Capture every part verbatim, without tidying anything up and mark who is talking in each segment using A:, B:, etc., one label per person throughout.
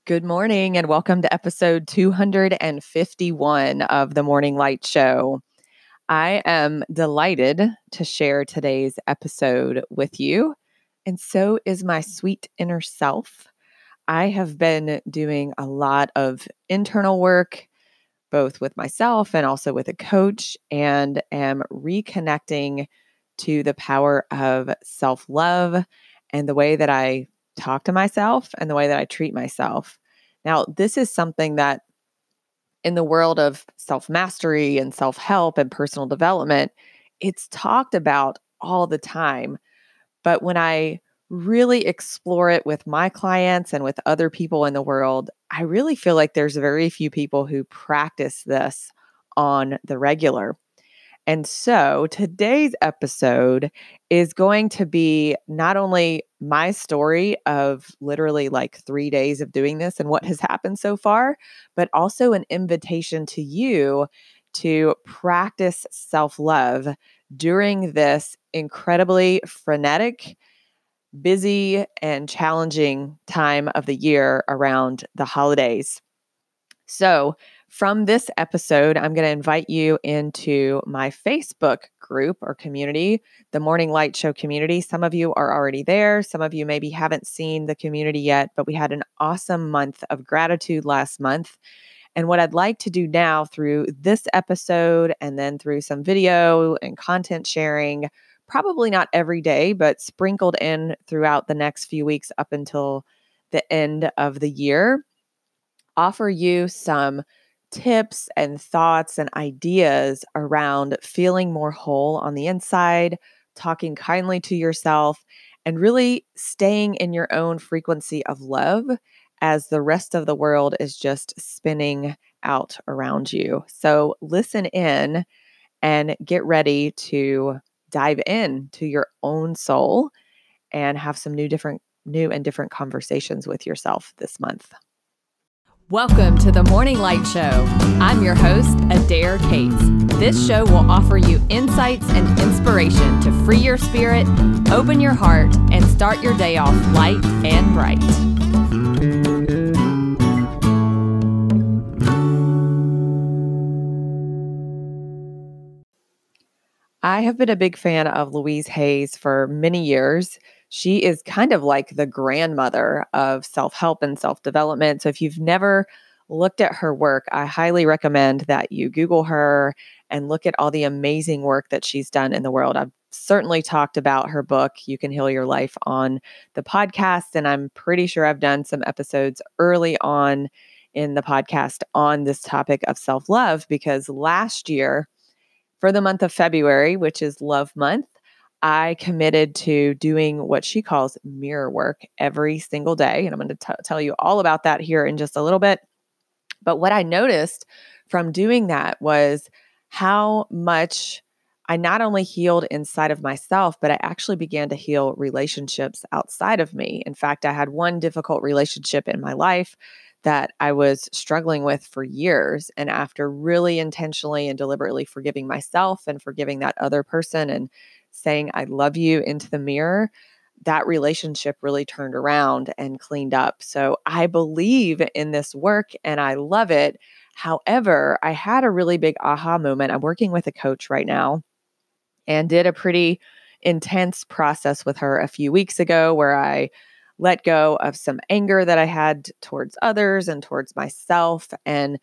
A: Good morning and welcome to episode two hundred fifty-one of the Morning Light Show. I am delighted to share today's episode with you, and so is my sweet inner self. I have been doing a lot of internal work, both with myself and also with a coach, and am reconnecting to the power of self-love and the way that I talk to myself and the way that I treat myself. Now, this is something that in the world of self-mastery and self-help and personal development, it's talked about all the time. But when I really explore it with my clients and with other people in the world, I really feel like there's very few people who practice this on the regular. And so today's episode is going to be not only my story of literally like three days of doing this and what has happened so far, but also an invitation to you to practice self-love during this incredibly frenetic, busy, and challenging time of the year around the holidays. So, from this episode, I'm going to invite you into my Facebook group or community, the Morning Light Show community. Some of you are already there. Some of you maybe haven't seen the community yet, but we had an awesome month of gratitude last month. And what I'd like to do now through this episode and then through some video and content sharing, probably not every day, but sprinkled in throughout the next few weeks up until the end of the year, offer you some tips and thoughts and ideas around feeling more whole on the inside, talking kindly to yourself, and really staying in your own frequency of love as the rest of the world is just spinning out around you. So listen in and get ready to dive in to your own soul and have some new different new and different conversations with yourself this month. Welcome to the Morning Light Show. I'm your host, Adair Cates. This show will offer you insights and inspiration to free your spirit, open your heart, and start your day off light and bright. I have been a big fan of Louise Hayes for many years. She is kind of like the grandmother of self-help and self-development. So if you've never looked at her work, I highly recommend that you Google her and look at all the amazing work that she's done in the world. I've certainly talked about her book, You Can Heal Your Life, on the podcast, and I'm pretty sure I've done some episodes early on in the podcast on this topic of self-love, because last year, for the month of February, which is Love Month, I committed to doing what she calls mirror work every single day. And I'm going to t- tell you all about that here in just a little bit. But what I noticed from doing that was how much I not only healed inside of myself, but I actually began to heal relationships outside of me. In fact, I had one difficult relationship in my life that I was struggling with for years. And after really intentionally and deliberately forgiving myself and forgiving that other person and saying, I love you into the mirror, that relationship really turned around and cleaned up. So I believe in this work and I love it. However, I had a really big aha moment. I'm working with a coach right now and did a pretty intense process with her a few weeks ago where I let go of some anger that I had towards others and towards myself, and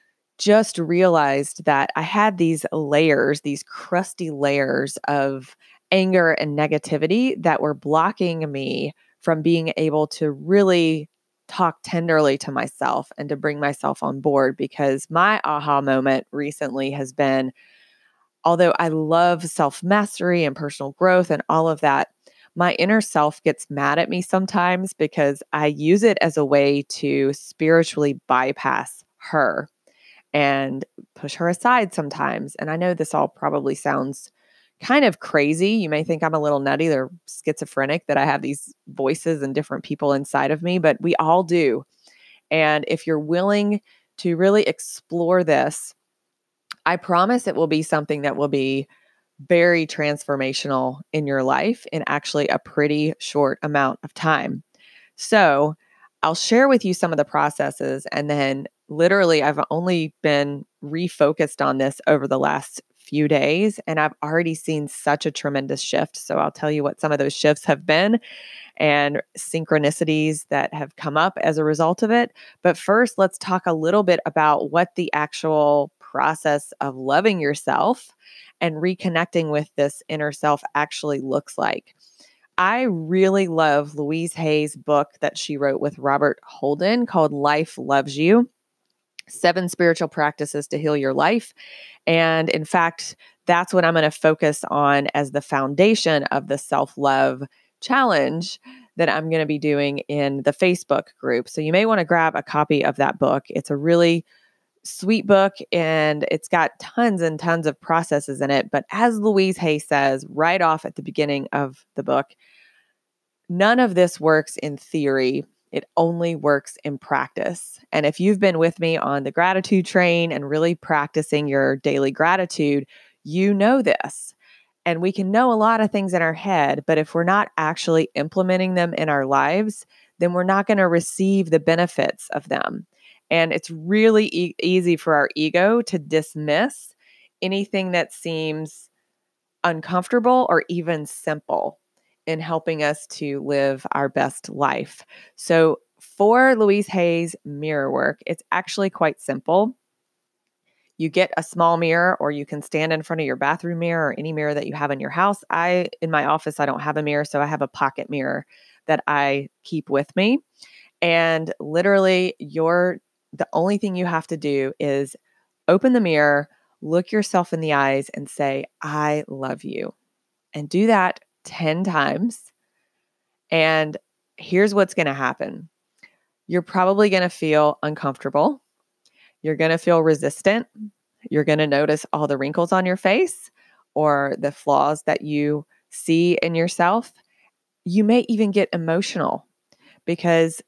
A: just realized that I had these layers, these crusty layers of anger and negativity that were blocking me from being able to really talk tenderly to myself and to bring myself on board. Because my aha moment recently has been, although I love self-mastery and personal growth and all of that, my inner self gets mad at me sometimes because I use it as a way to spiritually bypass her and push her aside sometimes. And I know this all probably sounds kind of crazy. You may think I'm a little nutty or schizophrenic, that I have these voices and different people inside of me, but we all do. And if you're willing to really explore this, I promise it will be something that will be very transformational in your life in actually a pretty short amount of time. So I'll share with you some of the processes. And then literally, I've only been refocused on this over the last few days, and I've already seen such a tremendous shift. So I'll tell you what some of those shifts have been and synchronicities that have come up as a result of it. But first, let's talk a little bit about what the actual process of loving yourself and reconnecting with this inner self actually looks like. I really love Louise Hay's book that she wrote with Robert Holden called Life Loves You: Seven Spiritual Practices to Heal Your Life. And in fact, that's what I'm going to focus on as the foundation of the self-love challenge that I'm going to be doing in the Facebook group. So you may want to grab a copy of that book. It's a really sweet book and it's got tons and tons of processes in it. But as Louise Hay says right off at the beginning of the book, none of this works in theory. It only works in practice. And if you've been with me on the gratitude train and really practicing your daily gratitude, you know this. And we can know a lot of things in our head, but if we're not actually implementing them in our lives, then we're not going to receive the benefits of them. And it's really e- easy for our ego to dismiss anything that seems uncomfortable or even simple in helping us to live our best life. So for Louise Hay's mirror work, it's actually quite simple. You get a small mirror, or you can stand in front of your bathroom mirror or any mirror that you have in your house. I, in my office, I don't have a mirror, so I have a pocket mirror that I keep with me. And literally, you're the only thing you have to do is open the mirror, look yourself in the eyes, and say, "I love you." And do that ten times. And here's what's going to happen. You're probably going to feel uncomfortable. You're going to feel resistant. You're going to notice all the wrinkles on your face or the flaws that you see in yourself. You may even get emotional because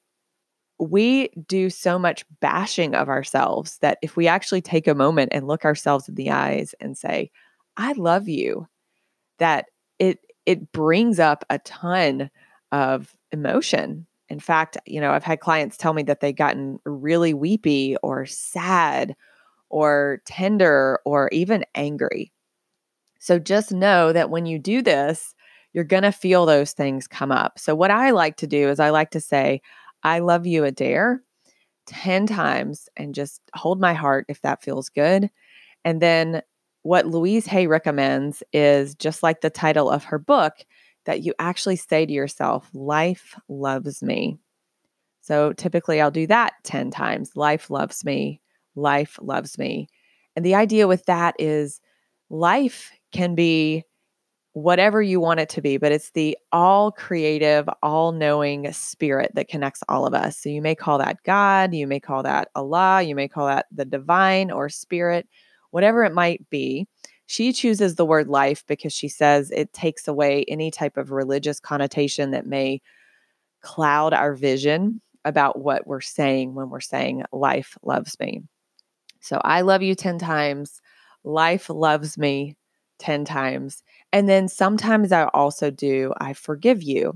A: we do so much bashing of ourselves that if we actually take a moment and look ourselves in the eyes and say, "I love you," that it it brings up a ton of emotion. In fact, you know, I've had clients tell me that they've gotten really weepy or sad or tender or even angry. So just know that when you do this, you're going to feel those things come up. So what I like to do is I like to say, "I love you, Adair," ten times and just hold my heart if that feels good. And then what Louise Hay recommends is just like the title of her book, that you actually say to yourself, "Life loves me." So typically I'll do that ten times. Life loves me. Life loves me. And the idea with that is life can be whatever you want it to be, but it's the all creative, all knowing spirit that connects all of us. So you may call that God, you may call that Allah, you may call that the divine or spirit, whatever it might be. She chooses the word life because she says it takes away any type of religious connotation that may cloud our vision about what we're saying when we're saying life loves me. So I love you ten times. Life loves me ten times. And then sometimes I also do, I forgive you.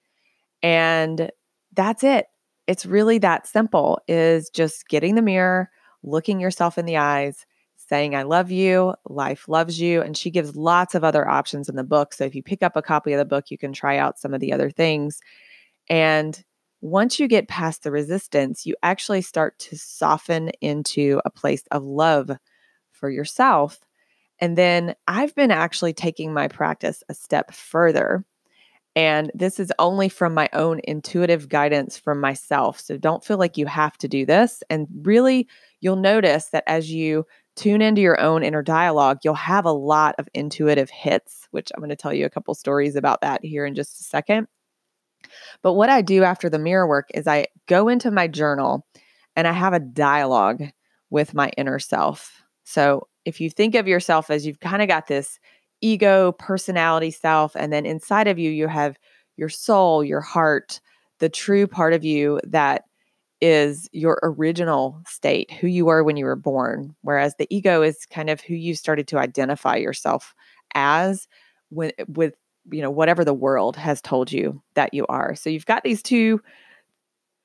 A: And that's it. It's really that simple, is just getting the mirror, looking yourself in the eyes, saying, "I love you, life loves you." And she gives lots of other options in the book. So if you pick up a copy of the book, you can try out some of the other things. And once you get past the resistance, you actually start to soften into a place of love for yourself. And then I've been actually taking my practice a step further. And this is only from my own intuitive guidance from myself. So don't feel like you have to do this. And really, you'll notice that as you tune into your own inner dialogue, you'll have a lot of intuitive hits, which I'm going to tell you a couple stories about that here in just a second. But what I do after the mirror work is I go into my journal and I have a dialogue with my inner self. So if you think of yourself as you've kind of got this ego, personality self, and then inside of you, you have your soul, your heart, the true part of you that is your original state, who you were when you were born. Whereas the ego is kind of who you started to identify yourself as with, with you know, whatever the world has told you that you are. So you've got these two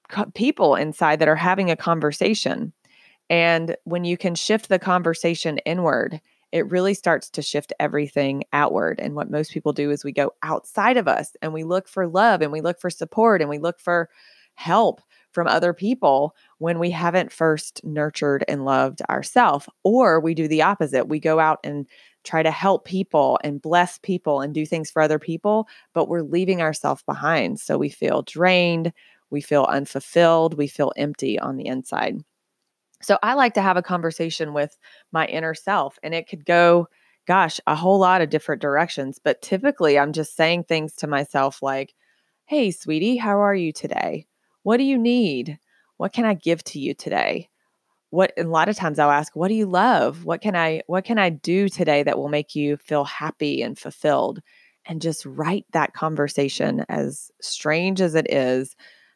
A: co- people inside that are having a conversation. And when you can shift the conversation inward, it really starts to shift everything outward. And what most people do is we go outside of us and we look for love and we look for support and we look for help from other people when we haven't first nurtured and loved ourselves. Or we do the opposite. We go out and try to help people and bless people and do things for other people, but we're leaving ourselves behind. So we feel drained, we feel unfulfilled, we feel empty on the inside. So I like to have a conversation with my inner self, and it could go, gosh, a whole lot of different directions. But typically, I'm just saying things to myself like, hey, sweetie, how are you today? What do you need? What can I give to you today? What, and a lot of times I'll ask, what do you love? What can I, what can I do today that will make you feel happy and fulfilled? And just write that conversation, as strange as it is.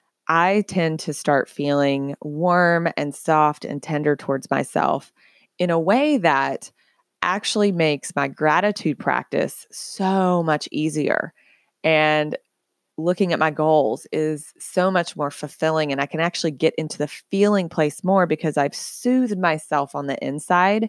A: I tend to start feeling warm and soft and tender towards myself in a way that actually makes my gratitude practice so much easier. And looking at my goals is so much more fulfilling. And I can actually get into the feeling place more because I've soothed myself on the inside.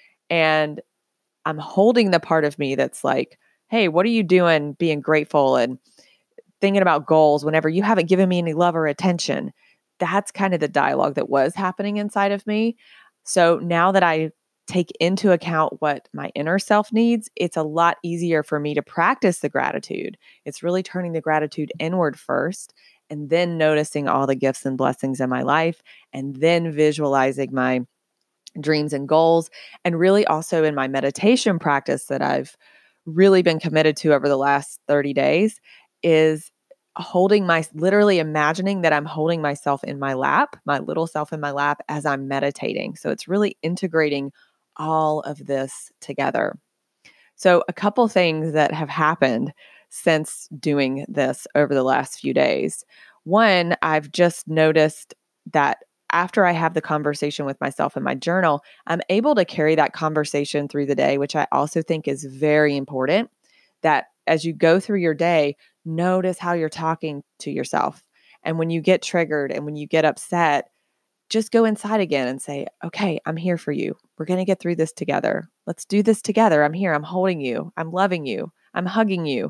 A: And I'm holding the part of me that's like, hey, what are you doing being grateful and thinking about goals whenever you haven't given me any love or attention? That's kind of the dialogue that was happening inside of me. So now that I take into account what my inner self needs, it's a lot easier for me to practice the gratitude. It's really turning the gratitude inward first and then noticing all the gifts and blessings in my life and then visualizing my dreams and goals. And really also in my meditation practice that I've really been committed to over the last thirty days is holding my, literally imagining that I'm holding myself in my lap, my little self in my lap as I'm meditating. So it's really integrating all of this together. So a couple things that have happened since doing this over the last few days. One, I've just noticed that after I have the conversation with myself in my journal, I'm able to carry that conversation through the day, which I also think is very important. That as you go through your day, notice how you're talking to yourself. And when you get triggered and when you get upset, just go inside again and say, okay, I'm here for you. We're going to get through this together. Let's do this together. I'm here. I'm holding you. I'm loving you. I'm hugging you.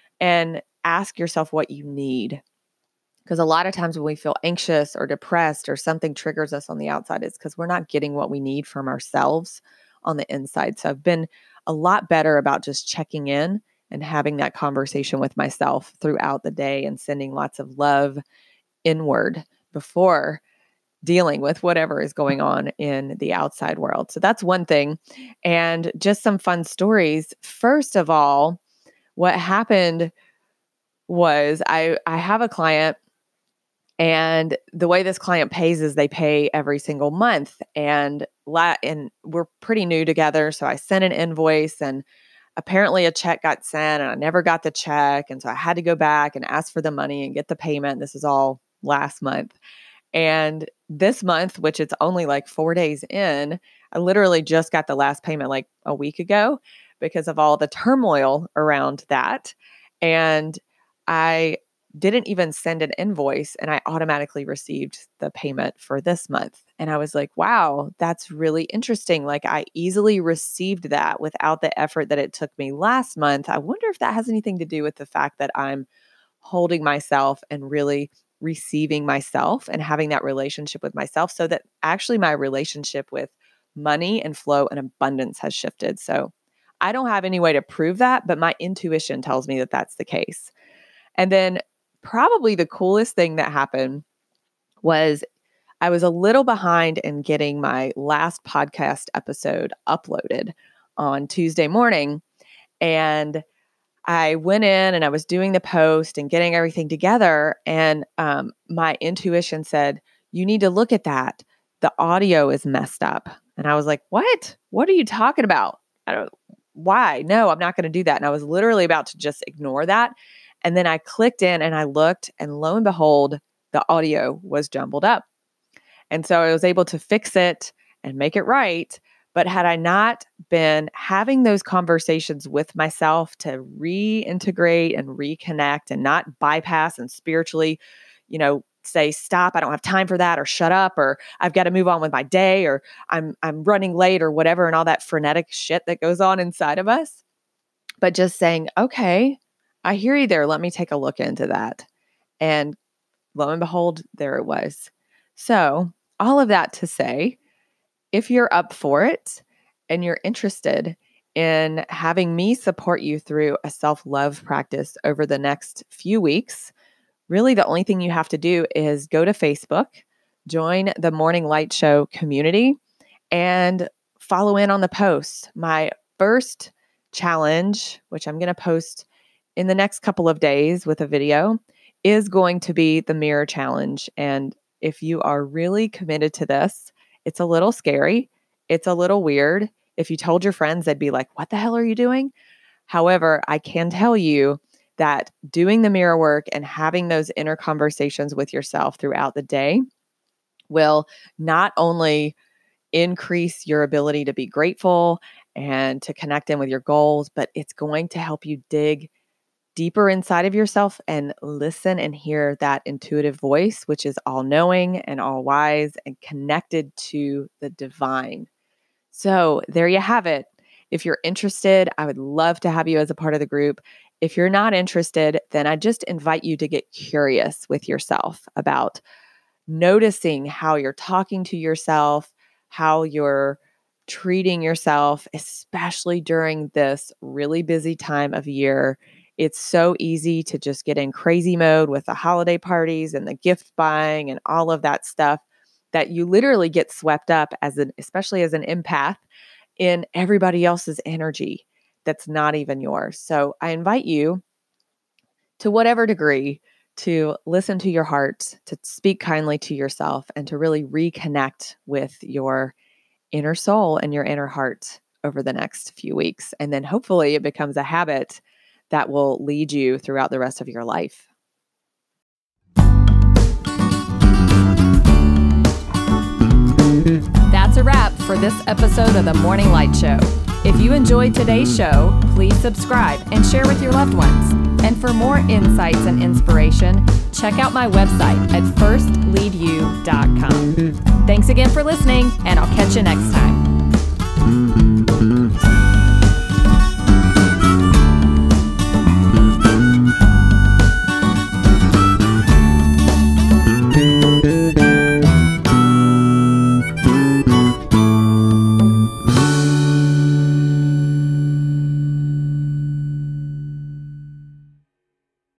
A: And ask yourself what you need. Because a lot of times when we feel anxious or depressed or something triggers us on the outside, it's because we're not getting what we need from ourselves on the inside. So I've been a lot better about just checking in and having that conversation with myself throughout the day and sending lots of love inward before dealing with whatever is going on in the outside world. So that's one thing. And just some fun stories. First of all, what happened was I, I have a client, and the way this client pays is they pay every single month. And la- and we're pretty new together. So I sent an invoice and apparently a check got sent and I never got the check. And so I had to go back and ask for the money and get the payment. This is all last month. And this month, which it's only like four days in, I literally just got the last payment like a week ago because of all the turmoil around that. And I didn't even send an invoice and I automatically received the payment for this month. And I was like, wow, that's really interesting. Like I easily received that without the effort that it took me last month. I wonder if that has anything to do with the fact that I'm holding myself and really receiving myself and having that relationship with myself, so that actually my relationship with money and flow and abundance has shifted. So I don't have any way to prove that, but my intuition tells me that that's the case. And then probably the coolest thing that happened was I was a little behind in getting my last podcast episode uploaded on Tuesday morning. And I went in and I was doing the post and getting everything together. And um, my intuition said, you need to look at that. The audio is messed up. And I was like, what? What are you talking about? I don't, why? No, I'm not going to do that. And I was literally about to just ignore that. And then I clicked in and I looked, and lo and behold, the audio was jumbled up. And so I was able to fix it and make it right. But had I not been having those conversations with myself to reintegrate and reconnect and not bypass and spiritually, you know, say, stop, I don't have time for that, or shut up, or I've got to move on with my day, or I'm I'm running late, or whatever, and all that frenetic shit that goes on inside of us. But just saying, okay, I hear you there. Let me take a look into that. And lo and behold, there it was. So all of that to say, if you're up for it and you're interested in having me support you through a self-love practice over the next few weeks, really the only thing you have to do is go to Facebook, join the Morning Light Show community, and follow in on the posts. My first challenge, which I'm going to post in the next couple of days with a video, is going to be the mirror challenge. And if you are really committed to this, it's a little scary. It's a little weird. If you told your friends, they'd be like, what the hell are you doing? However, I can tell you that doing the mirror work and having those inner conversations with yourself throughout the day will not only increase your ability to be grateful and to connect in with your goals, but it's going to help you dig deeper inside of yourself and listen and hear that intuitive voice, which is all knowing and all wise and connected to the divine. So there you have it. If you're interested, I would love to have you as a part of the group. If you're not interested, then I just invite you to get curious with yourself about noticing how you're talking to yourself, how you're treating yourself, especially during this really busy time of year. It's so easy to just get in crazy mode with the holiday parties and the gift buying and all of that stuff that you literally get swept up as an, especially as an empath, in everybody else's energy that's not even yours. So I invite you to whatever degree to listen to your heart, to speak kindly to yourself, and to really reconnect with your inner soul and your inner heart over the next few weeks. And then hopefully it becomes a habit that will lead you throughout the rest of your life. That's a wrap for this episode of the Morning Light Show. If you enjoyed today's show, please subscribe and share with your loved ones. And for more insights and inspiration, check out my website at first lead you dot com. Thanks again for listening, and I'll catch you next time.